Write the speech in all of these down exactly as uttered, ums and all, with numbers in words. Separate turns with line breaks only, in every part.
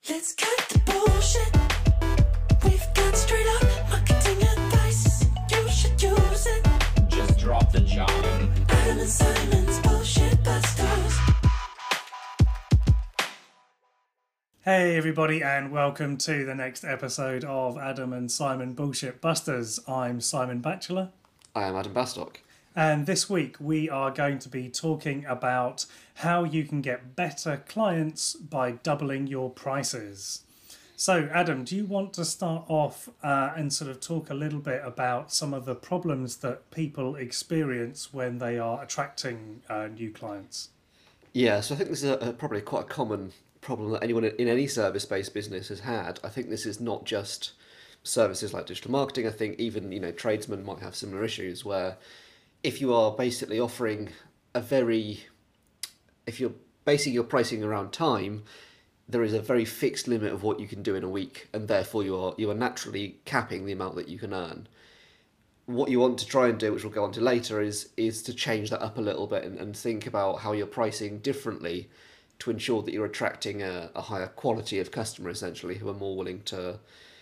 Let's cut the bullshit. We've got straight up marketing advice. You should use it.
Just drop the job.
Adam and Simon's Bullshit Busters.
Hey everybody, and welcome to the next episode of Adam and Simon Bullshit Busters. I'm Simon Batchelor.
I am Adam Bastock.
And this week we are going to be talking about how you can get better clients by doubling your prices. So Adam, do you want to start off uh, and sort of talk a little bit about some of the problems that people experience when they are attracting uh, new clients?
Yeah, so I think this is a, a, probably quite a common problem that anyone in any service-based business has had. I think this is not just services like digital marketing. I think even, you know, tradesmen might have similar issues where if you are basically offering a very, if you're basing your pricing around time, there is a very fixed limit of what you can do in a week, and therefore you are you are naturally capping the amount that you can earn. What you want to try and do, which we'll go on to later, is is to change that up a little bit and, and think about how you're pricing differently to ensure that you're attracting a, a higher quality of customer, essentially, who are more willing to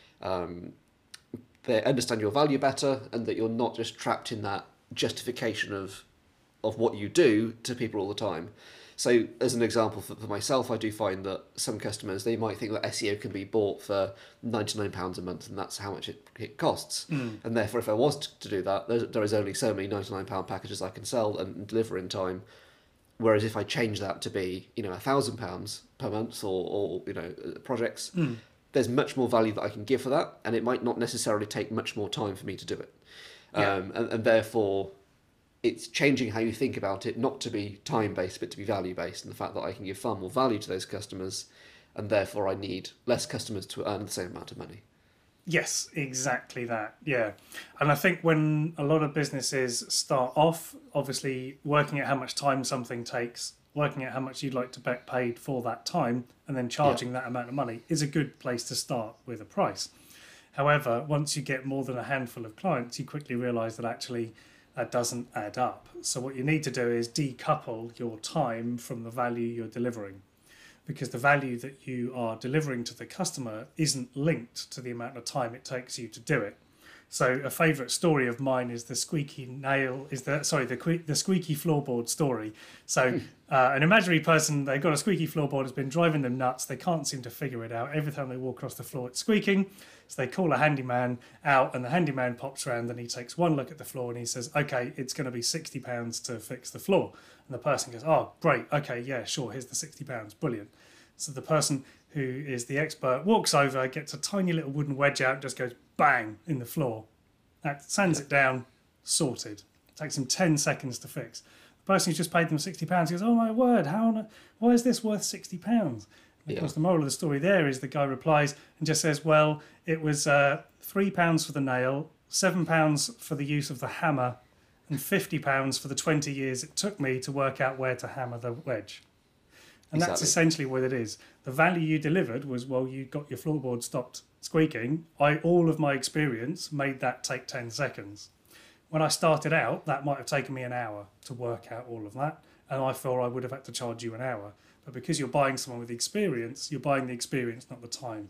um, they understand your value better, and that you're not just trapped in that justification of of what you do to people all the time. So as an example for, for myself, I do find that some customers, they might think that S E O can be bought for ninety-nine pounds a month and that's how much it, it costs. Mm. And therefore, if I was to do that, there, there is only so many ninety-nine pound packages I can sell and, and deliver in time. Whereas if I change that to be, you know, a thousand pounds per month or, or you know, projects, mm. there's much more value that I can give for that, and it might not necessarily take much more time for me to do it. Yeah. Um, and, and therefore, it's changing how you think about it, not to be time-based, but to be value-based, and the fact that I can give far more value to those customers, and therefore I need less customers to earn the same amount of money.
Yes, exactly that, yeah. And I think when a lot of businesses start off, obviously working at how much time something takes, working at how much you'd like to be paid for that time, and then charging yeah. that amount of money is a good place to start with a price. However, once you get more than a handful of clients, you quickly realise that actually that doesn't add up. So what you need to do is decouple your time from the value you're delivering, because the value that you are delivering to the customer isn't linked to the amount of time it takes you to do it. So a favourite story of mine is the squeaky nail, is the sorry, the the squeaky floorboard story. So uh, an imaginary person, they've got a squeaky floorboard, has been driving them nuts. They can't seem to figure it out. Every time they walk across the floor, it's squeaking. So they call a handyman out, and the handyman pops around and he takes one look at the floor and he says, okay, it's going to be sixty pounds to fix the floor. And the person goes, oh, great. Okay, yeah, sure. Here's the sixty pounds. Brilliant. So the person who is the expert walks over, gets a tiny little wooden wedge out, just goes bang in the floor. That sands it down, sorted. It takes him ten seconds to fix. The person who's just paid them sixty pounds goes, oh my word, how on, why is this worth sixty pounds? Of course, the moral of the story there is the guy replies and just says, well, it was uh, three pounds for the nail, seven pounds for the use of the hammer, and fifty pounds for the twenty years it took me to work out where to hammer the wedge. And exactly. That's essentially what it is. The value you delivered was, well, you got your floorboard stopped squeaking. I, all of my experience made that take ten seconds. When I started out, that might have taken me an hour to work out all of that, and I thought I would have had to charge you an hour. But because you're buying someone with experience, you're buying the experience, not the time.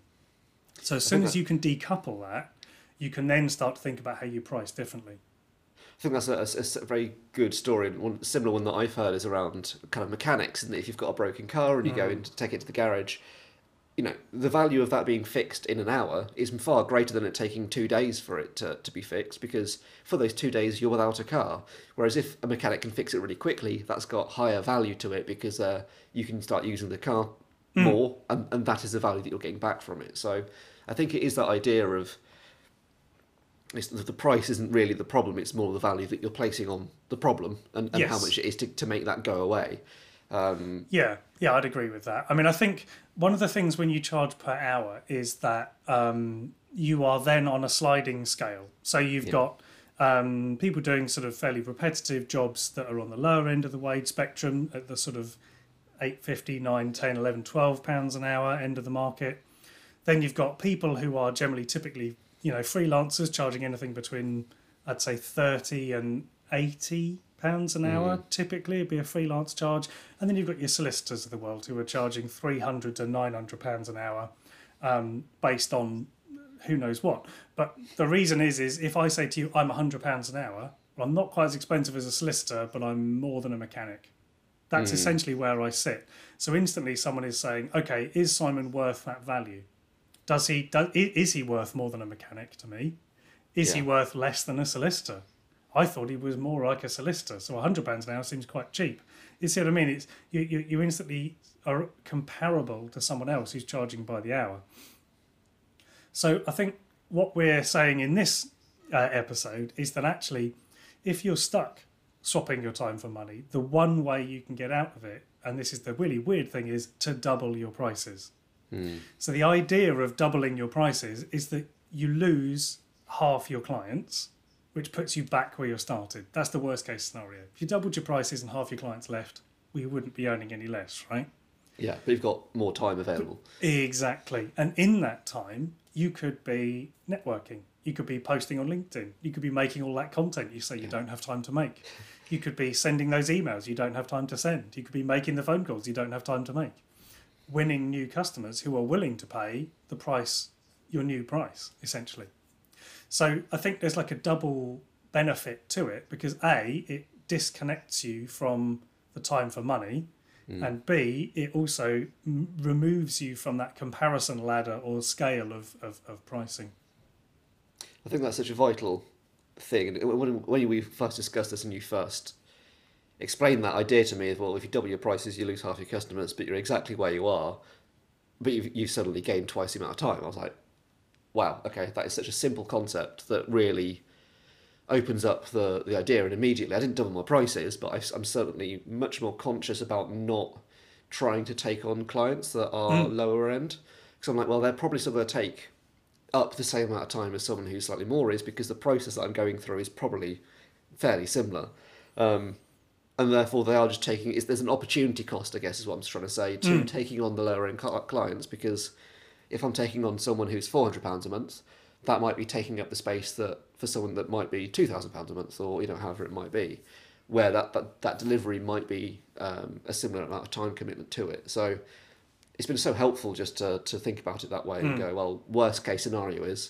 So as soon as you can decouple that, you can then start to think about how you price differently.
I think that's a, a, a very good story. One similar one that I've heard is around kind of mechanics, and that if you've got a broken car and you mm. go in to take it to the garage, you know, the value of that being fixed in an hour is far greater than it taking two days for it to, to be fixed, because for those two days you're without a car. Whereas if a mechanic can fix it really quickly, that's got higher value to it, because uh, you can start using the car mm. more, and, and that is the value that you're getting back from it. So I think it is that idea of it's, the price isn't really the problem, it's more the value that you're placing on the problem, and, and yes. how much it is to, to make that go away. Um,
yeah, yeah, I'd agree with that. I mean, I think one of the things when you charge per hour is that um, you are then on a sliding scale. So you've yeah. got um, people doing sort of fairly repetitive jobs that are on the lower end of the wage spectrum at the sort of eight fifty, nine, ten, eleven, twelve pounds an hour end of the market. Then you've got people who are generally typically, you know, freelancers charging anything between, I'd say, thirty and eighty pounds an hour, typically, it'd be a freelance charge. And then you've got your solicitors of the world who are charging three hundred to nine hundred pounds an hour um, based on who knows what. But the reason is, is if I say to you, I'm one hundred pounds an hour, well, I'm not quite as expensive as a solicitor, but I'm more than a mechanic. That's mm. essentially where I sit. So instantly someone is saying, okay, is Simon worth that value? Does he? Does, is he worth more than a mechanic to me? Is yeah. he worth less than a solicitor? I thought he was more like a solicitor, so one hundred pounds an hour seems quite cheap. You see what I mean? It's you, you, you instantly are comparable to someone else who's charging by the hour. So I think what we're saying in this uh, episode is that actually, if you're stuck swapping your time for money, the one way you can get out of it, and this is the really weird thing, is to double your prices. Mm. So the idea of doubling your prices is that you lose half your clients, which puts you back where you started. That's the worst case scenario. If you doubled your prices and half your clients left, we wouldn't be earning any less, right?
Yeah, but you've got more time available.
Exactly. And in that time, you could be networking. You could be posting on LinkedIn. You could be making all that content you say you yeah. don't have time to make. You could be sending those emails you don't have time to send. You could be making the phone calls you don't have time to make. Winning new customers who are willing to pay the price, your new price, essentially. So I think there's like a double benefit to it because A, it disconnects you from the time for money, mm. and B, it also m- removes you from that comparison ladder or scale of, of, of pricing.
I think that's such a vital thing. And when, when we first discussed this and you first explained that idea to me, well, if you double your prices, you lose half your customers, but you're exactly where you are, but you've, you suddenly gained twice the amount of time. I was like, wow, okay, that is such a simple concept that really opens up the, the idea. And immediately, I didn't double my prices, but I, I'm certainly much more conscious about not trying to take on clients that are mm. lower end. Because I'm like, well, they're probably still going to take up the same amount of time as someone who's slightly more is, because the process that I'm going through is probably fairly similar. Um, and therefore, they are just taking, is there's an opportunity cost, I guess, is what I'm trying to say, to mm. taking on the lower end clients, because if I'm taking on someone who's four hundred pounds a month, that might be taking up the space that for someone that might be two thousand pounds a month, or you know however it might be, where that that, that delivery might be um, a similar amount of time commitment to it. So it's been so helpful just to to think about it that way mm. and go, well, worst case scenario is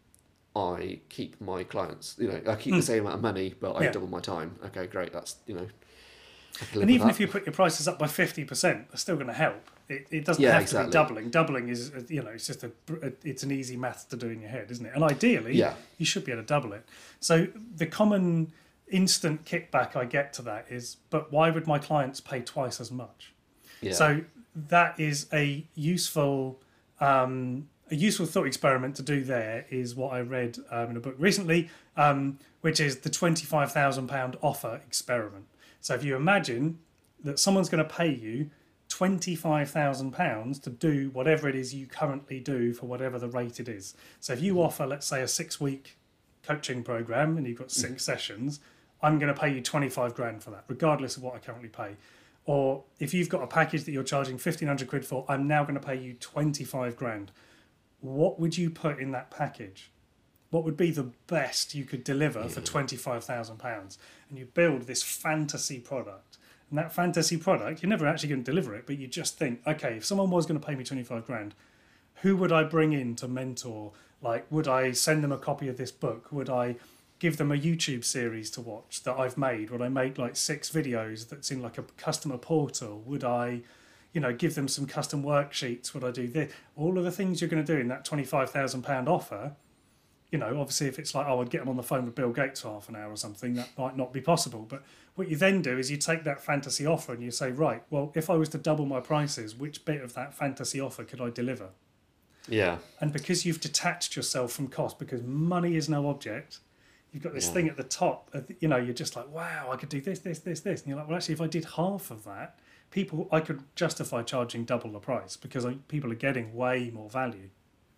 I keep my clients, you know, I keep mm. the same amount of money, but I yeah. double my time. Okay, great. That's you know.
And even if you put your prices up by fifty percent, that's still going to help. It, it doesn't yeah, have exactly. to be doubling. Doubling is, you know, it's just a, it's an easy math to do in your head, isn't it? And ideally, yeah. you should be able to double it. So the common instant kickback I get to that is, but why would my clients pay twice as much? Yeah. So that is a useful, um, a useful thought experiment to do. There is what I read um, in a book recently, um, which is the twenty-five thousand pound offer experiment. So if you imagine that someone's going to pay you twenty-five thousand pounds to do whatever it is you currently do for whatever the rate it is. So if you offer, let's say, a six-week coaching program and you've got six mm. sessions, I'm going to pay you twenty-five grand for that, regardless of what I currently pay. Or if you've got a package that you're charging fifteen hundred quid for, I'm now going to pay you twenty-five grand. What would you put in that package? What would be the best you could deliver yeah. for twenty-five thousand pounds? And you build this fantasy product. And that fantasy product, you're never actually going to deliver it, but you just think, okay, if someone was going to pay me twenty-five grand, who would I bring in to mentor? Like, would I send them a copy of this book? Would I give them a YouTube series to watch that I've made? Would I make like six videos that's in like a customer portal? Would I, you know, give them some custom worksheets? Would I do this? All of the things you're going to do in that twenty-five thousand pound offer. You know, obviously, if it's like, oh, I'd get them on the phone with Bill Gates for half an hour or something, that might not be possible. But what you then do is you take that fantasy offer and you say, right, well, if I was to double my prices, which bit of that fantasy offer could I deliver?
Yeah.
And because you've detached yourself from cost, because money is no object, you've got this yeah. thing at the top, you know, you're just like, wow, I could do this, this, this, this. And you're like, well, actually, if I did half of that, people, I could justify charging double the price because I, people are getting way more value.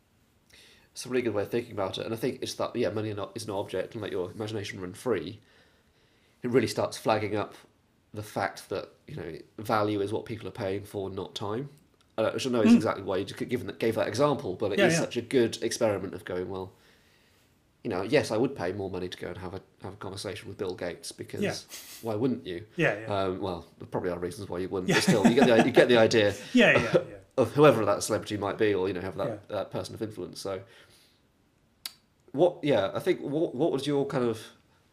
It's a really good way of thinking about it, and I think it's that yeah, money is no object, and let your imagination run free. It really starts flagging up the fact that you know value is what people are paying for, not time. Uh, which I know is mm. exactly why you given that, gave that example, but it yeah, is yeah. such a good experiment of going well. you know, yes, I would pay more money to go and have a have a conversation with Bill Gates because
Yeah.
why wouldn't you?
Yeah, yeah.
Um, well, there probably are reasons why you wouldn't, but still, you get the you get the idea
Yeah, yeah, yeah.
of whoever that celebrity might be, or you know, have that,
Yeah.
that person of influence. So, what? Yeah, I think what what would your kind of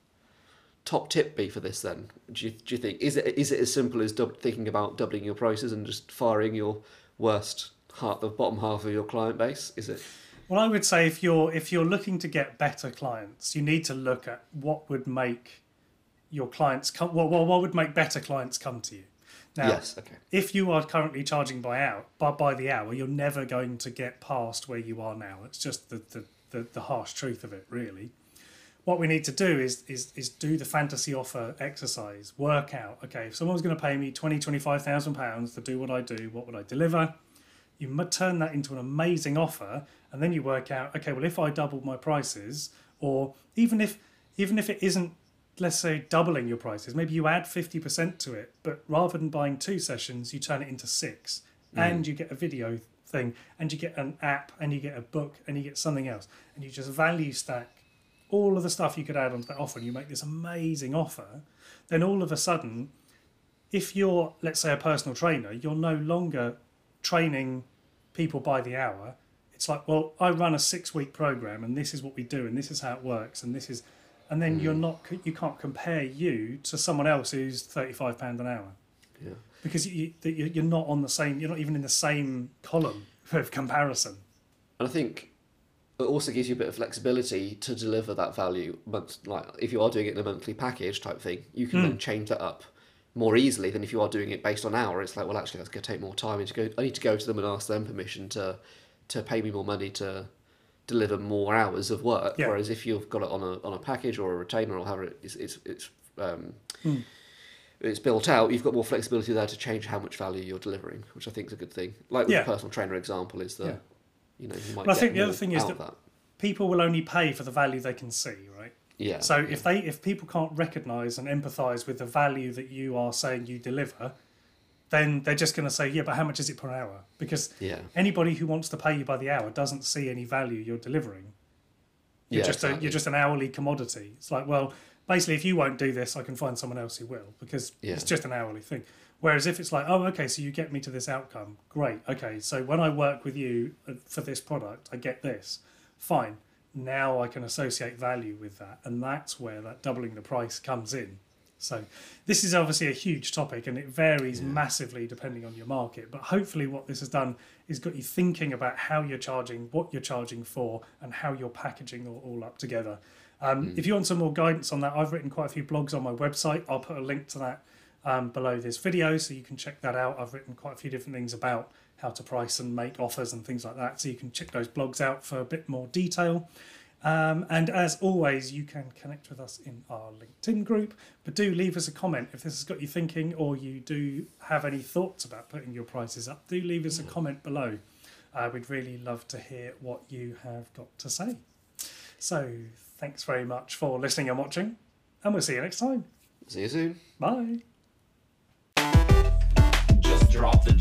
top tip be for this then? Do you do you think is it is it as simple as dub, thinking about doubling your prices and just firing your worst half, the bottom half of your client base? Is it?
Well, I would say if you're if you're looking to get better clients, you need to look at what would make your clients come. Well, what what would make better clients come to you. Now,
Yes. Okay.
if you are currently charging by hour by, by the hour, you're never going to get past where you are now. It's just the the, the, the harsh truth of it, really. What we need to do is is is do the fantasy offer exercise. Work out, okay, if someone's going to pay me twenty, twenty-five thousand pounds to do what I do, what would I deliver? You must turn that into an amazing offer, and then you work out, okay, well, if I doubled my prices, or even if even if it isn't, let's say, doubling your prices, maybe you add fifty percent to it, but rather than buying two sessions, you turn it into six, and you get a video thing, and you get an app, and you get a book, and you get something else, and you just value stack all of the stuff you could add onto that offer, and you make this amazing offer. Then all of a sudden, if you're, let's say, a personal trainer, you're no longer training people by the hour. It's like, well, I run a six-week program, and this is what we do, and this is how it works, and this is, and then you're not, you can't compare you to someone else who's thirty-five pounds an hour,
Yeah.
because you, you- you're not on the same, you're not even in the same column of comparison.
And I think it also gives you a bit of flexibility to deliver that value. Month, like if you are doing it in a monthly package type thing, you can then change that up more easily than if you are doing it based on hour. It's like, well, actually, that's going to take more time. I need to go. I need to go to them and ask them permission to to pay me more money to deliver more hours of work.
Yeah.
Whereas if you've got it on a on a package or a retainer or however it is, it's it's um, it's built out, you've got more flexibility there to change how much value you're delivering, which I think is a good thing. Like with
Yeah.
the personal trainer example, is that
Yeah.
you know you might.
But I
get
think the other
more
thing is
out
that
of that.
people will only pay for the value they can see, right?
Yeah.
So
yeah.
if they if people can't recognise and empathise with the value that you are saying you deliver, then they're just going to say, yeah, but how much is it per hour? Because
Yeah.
anybody who wants to pay you by the hour doesn't see any value you're delivering. You're
Yeah,
just a,
exactly.
you're just an hourly commodity. It's like, well, basically, if you won't do this, I can find someone else who will, because
Yeah.
it's just an hourly thing. Whereas if it's like, oh, okay, so you get me to this outcome, great. Okay, so when I work with you uh, for this product, I get this. Fine. Now I can associate value with that, and that's where that doubling the price comes in. So this is obviously a huge topic, and it varies massively depending on your market. But hopefully what this has done is got you thinking about how you're charging, what you're charging for, and how you're packaging all, all up together. Um, If you want some more guidance on that, I've written quite a few blogs on my website. I'll put a link to that um, below this video, so you can check that out. I've written quite a few different things about how to price and make offers and things like that, so you can check those blogs out for a bit more detail. Um, and as always, you can connect with us in our LinkedIn group, but do leave us a comment if this has got you thinking, or you do have any thoughts about putting your prices up. Do leave us a comment below. Uh, we'd really love to hear what you have got to say. So thanks very much for listening and watching, and we'll see you next time.
See you soon.
Bye.
Just drop the